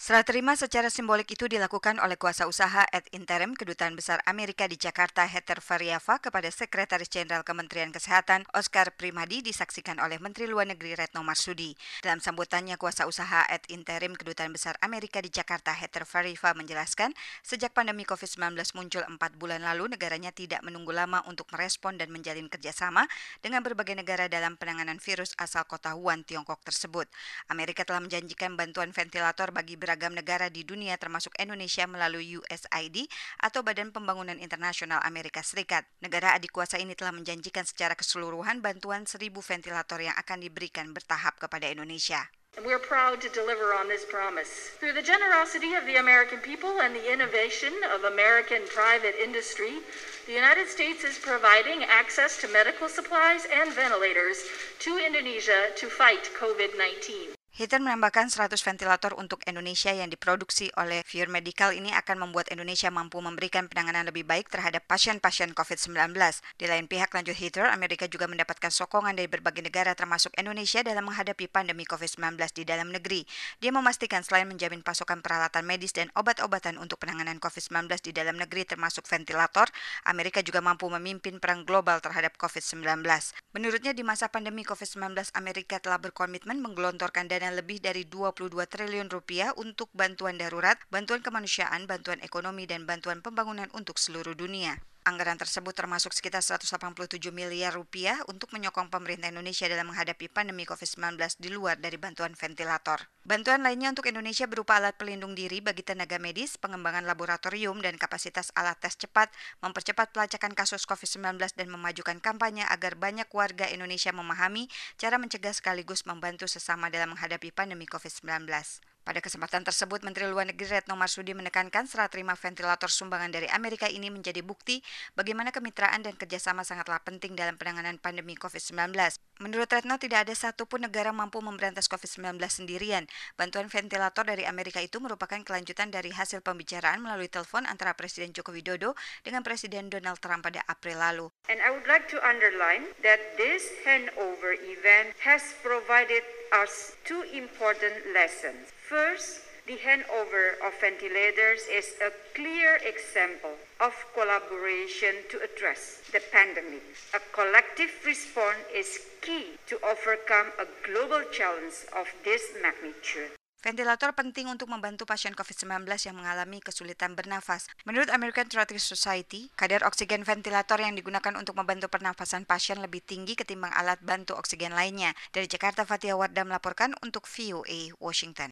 Serah terima secara simbolik itu dilakukan oleh kuasa usaha ad interim Kedutaan Besar Amerika di Jakarta Heather Variava kepada Sekretaris Jenderal Kementerian Kesehatan Oscar Primadi disaksikan oleh Menteri Luar Negeri Retno Marsudi. Dalam sambutannya, kuasa usaha ad interim Kedutaan Besar Amerika di Jakarta Heather Variava menjelaskan, sejak pandemi COVID-19 muncul 4 bulan lalu, negaranya tidak menunggu lama untuk merespon dan menjalin kerjasama dengan berbagai negara dalam penanganan virus asal kota Wuhan, Tiongkok tersebut. Amerika telah menjanjikan bantuan ventilator bagi beragam negara di dunia termasuk Indonesia melalui USAID atau Badan Pembangunan Internasional Amerika Serikat. Negara adik kuasa ini telah menjanjikan secara keseluruhan bantuan 1.000 ventilator yang akan diberikan bertahap kepada Indonesia. We're proud to deliver on this promise. Through the generosity of the American people and the innovation of American private industry, the United States is providing access to medical supplies and ventilators to Indonesia to fight COVID-19. Heather menambahkan 100 ventilator untuk Indonesia yang diproduksi oleh Vir Medical ini akan membuat Indonesia mampu memberikan penanganan lebih baik terhadap pasien-pasien COVID-19. Di lain pihak, lanjut Heather, Amerika juga mendapatkan sokongan dari berbagai negara termasuk Indonesia dalam menghadapi pandemi COVID-19 di dalam negeri. Dia memastikan selain menjamin pasokan peralatan medis dan obat-obatan untuk penanganan COVID-19 di dalam negeri termasuk ventilator, Amerika juga mampu memimpin perang global terhadap COVID-19. Menurutnya, di masa pandemi COVID-19, Amerika telah berkomitmen menggelontorkan dana lebih dari 22 triliun rupiah untuk bantuan darurat, bantuan kemanusiaan, bantuan ekonomi, dan bantuan pembangunan untuk seluruh dunia. Anggaran tersebut termasuk sekitar 187 miliar rupiah untuk menyokong pemerintah Indonesia dalam menghadapi pandemi COVID-19 di luar dari bantuan ventilator. Bantuan lainnya untuk Indonesia berupa alat pelindung diri bagi tenaga medis, pengembangan laboratorium dan kapasitas alat tes cepat, mempercepat pelacakan kasus COVID-19 dan memajukan kampanye agar banyak warga Indonesia memahami cara mencegah sekaligus membantu sesama dalam menghadapi pandemi COVID-19. Pada kesempatan tersebut, Menteri Luar Negeri Retno Marsudi menekankan serah terima ventilator sumbangan dari Amerika ini menjadi bukti bagaimana kemitraan dan kerjasama sangatlah penting dalam penanganan pandemi COVID-19. Menurut Retno, tidak ada satupun negara mampu memberantas COVID-19 sendirian. Bantuan ventilator dari Amerika itu merupakan kelanjutan dari hasil pembicaraan melalui telepon antara Presiden Joko Widodo dengan Presiden Donald Trump pada April lalu. And I would like to underline that this handover event has provided us two important lessons. First, the handover of ventilators is a clear example of collaboration to address the pandemic. A collective response is key to overcome a global challenge of this magnitude. Ventilator penting untuk membantu pasien COVID-19 yang mengalami kesulitan bernafas. Menurut American Thoracic Society, kadar oksigen ventilator yang digunakan untuk membantu pernafasan pasien lebih tinggi ketimbang alat bantu oksigen lainnya. Dari Jakarta, Fatia Wardah melaporkan untuk VOA Washington.